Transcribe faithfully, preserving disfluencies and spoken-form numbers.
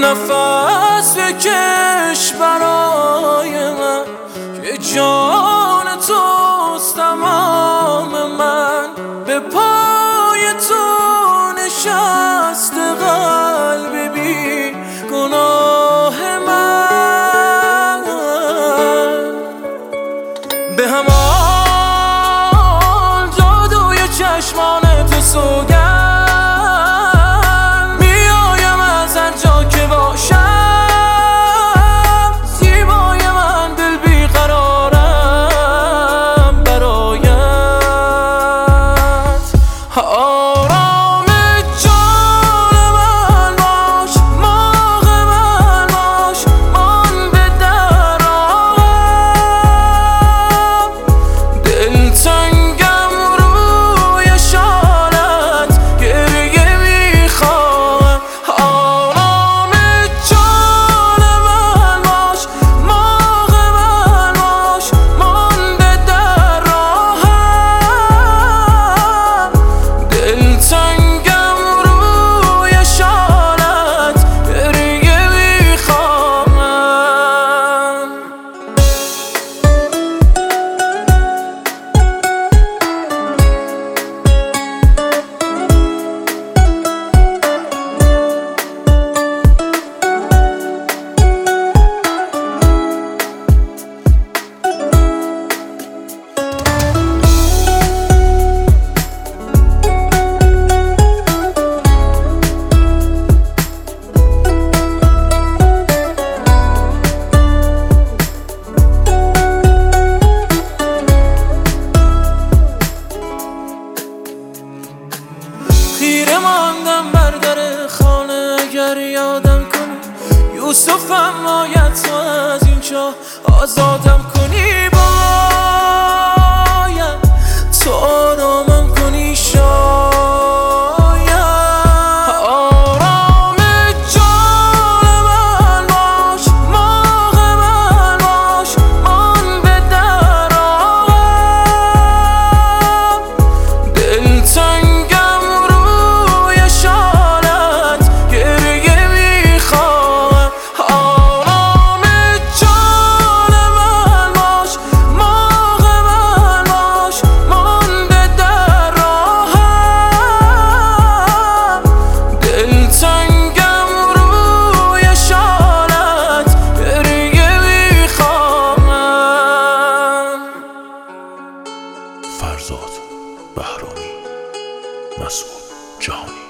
نفس بکش برای من که جان توست تمام من. به پای تو نشست قلب بی گناه من. به همان جادوی چشمان تو سوگند میایم از هر جا که باشم. زیبای من دل بیقرارم برایت. آرام جان من باش، ماه من باش، من به در آهم. دلتنگم روی شالت گریه میخواهم. آرام جان من باش، ماه من باش، من به در آهم. دلتنگم روی شالت گریه میخواهم. خیره ماندم بر در خانه اگر یادم کنی. یوسفم باید تو از این چاه آزادم کنی. باید تو آرامم کنی شاید. آرام جان من باش، ماه من باش، من به در آهم. دلتنگم روی شالت گریه میخواهم. آرام جان من باش، ماه من باش، من به در آهم. دلتنگم روی شالت گریه میخواهم. فرزاد بهرامی، مسعود جهانی.